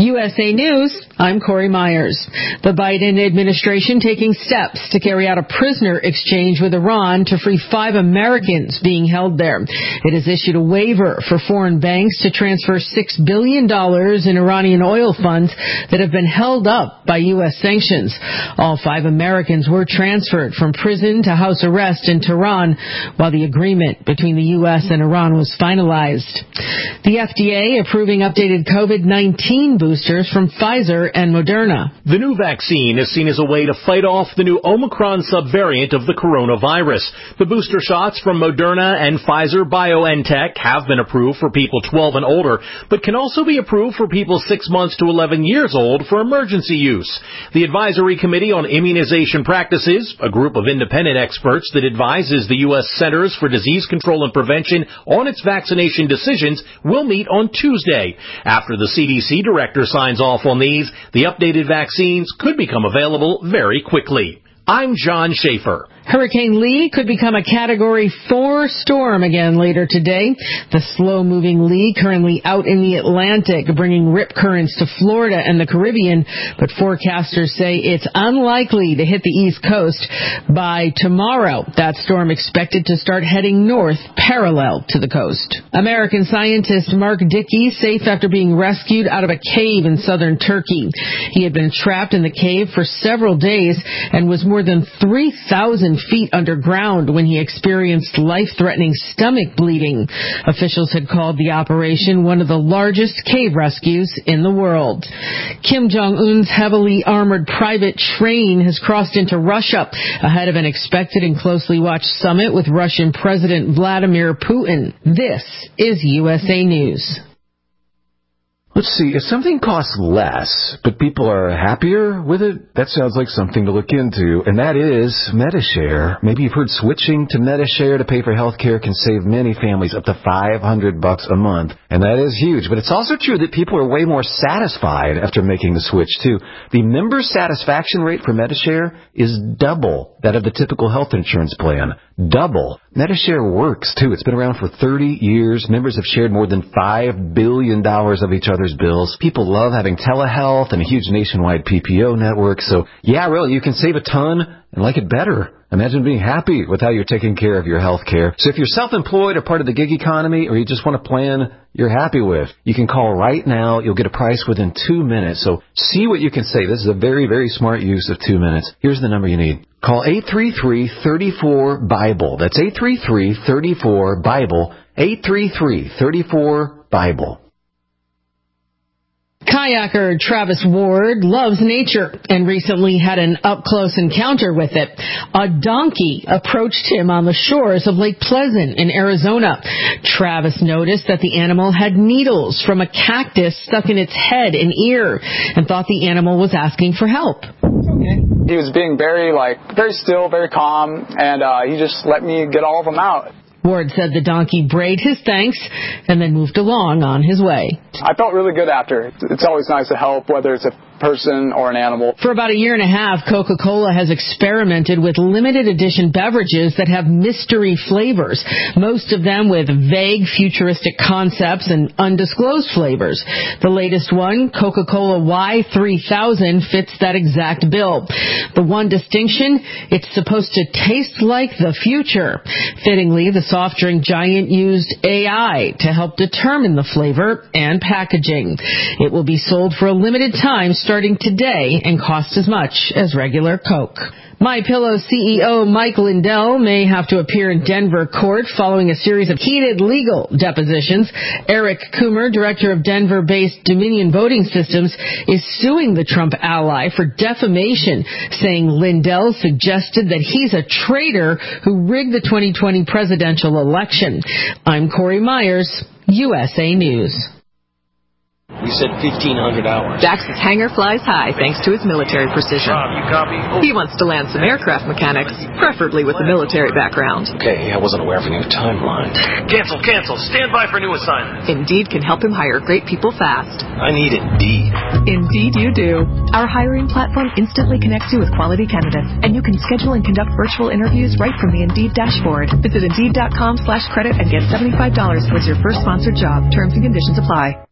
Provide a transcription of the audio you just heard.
USA News, I'm Corey Myers. The Biden administration taking steps to carry out a prisoner exchange with Iran to free 5 Americans being held there. It has issued a waiver for foreign banks to transfer $6 billion in Iranian oil funds that have been held up by U.S. sanctions. All 5 Americans were transferred from prison to house arrest in Tehran while the agreement between the U.S. and Iran was finalized. The FDA approving updated COVID-19 boosters from Pfizer and Moderna. The new vaccine is seen as a way to fight off the new Omicron subvariant of the coronavirus. The booster shots from Moderna and Pfizer-BioNTech have been approved for people 12 and older, but can also be approved for people 6 months to 11 years old for emergency use. The Advisory Committee on Immunization Practices, a group of independent experts that advises the U.S. Centers for Disease Control and Prevention on its vaccination decisions, will meet on Tuesday. After the CDC director signs off on these, the updated vaccines could become available very quickly. I'm John Schaefer. Hurricane Lee could become a Category 4 storm again later today. The slow-moving Lee currently out in the Atlantic, bringing rip currents to Florida and the Caribbean, but forecasters say it's unlikely to hit the East Coast by tomorrow. That storm expected to start heading north, parallel to the coast. American scientist Mark Dickey safe after being rescued out of a cave in southern Turkey. He had been trapped in the cave for several days and was more than 3,000 feet underground when he experienced life-threatening stomach bleeding. Officials had called the operation one of the largest cave rescues in the world. Kim Jong-un's heavily armored private train has crossed into Russia ahead of an expected and closely watched summit with Russian President Vladimir Putin. This is USA News. Let's see, if something costs less, but people are happier with it, that sounds like something to look into, and that is Medi-Share. Maybe you've heard switching to Medi-Share to pay for health care can save many families up to $500 a month, and that is huge. But it's also true that people are way more satisfied after making the switch, too. The member satisfaction rate for Medi-Share is double that of the typical health insurance plan. Double. Medi-Share works, too. It's been around for 30 years. Members have shared more than $5 billion of each other's bills. People love having telehealth and a huge nationwide PPO network. So, yeah, really, you can save a ton and like it better. Imagine being happy with how you're taking care of your health care. So if you're self-employed or part of the gig economy, or you just want a plan you're happy with, you can call right now. You'll get a price within 2 minutes. So see what you can save. This is a very, very smart use of 2 minutes. Here's the number you need. Call 833-34-BIBLE. That's 833-34-BIBLE. 833-34-BIBLE. Kayaker Travis Ward loves nature and recently had an up-close encounter with it. A donkey approached him on the shores of Lake Pleasant in Arizona. Travis noticed that the animal had needles from a cactus stuck in its head and ear and thought the animal was asking for help. Okay. He was being very still, very calm, and he just let me get all of them out. Ward said the donkey brayed his thanks and then moved along on his way. I felt really good after. It's always nice to help, whether it's a person or an animal. For about a year and a half, Coca-Cola has experimented with limited edition beverages that have mystery flavors, most of them with vague futuristic concepts and undisclosed flavors. The latest one, Coca-Cola Y3000, fits that exact bill. The one distinction, it's supposed to taste like the future. Fittingly, the soft drink giant used AI to help determine the flavor and packaging. It will be sold for a limited time starting today and cost as much as regular Coke. MyPillow CEO Mike Lindell may have to appear in Denver court following a series of heated legal depositions. Eric Coomer, director of Denver-based Dominion Voting Systems, is suing the Trump ally for defamation, saying Lindell suggested that he's a traitor who rigged the 2020 presidential election. I'm Corey Myers, USA News. We said 1,500 hours. Dax's hangar flies high thanks to its military precision. Rob, you copy? He wants to land some aircraft mechanics, preferably with a military background. Okay, I wasn't aware of a new timeline. Cancel. Stand by for new assignment. Indeed can help him hire great people fast. I need Indeed. Indeed you do. Our hiring platform instantly connects you with quality candidates, and you can schedule and conduct virtual interviews right from the Indeed dashboard. Visit Indeed.com/credit and get $75 towards your first sponsored job. Terms and conditions apply.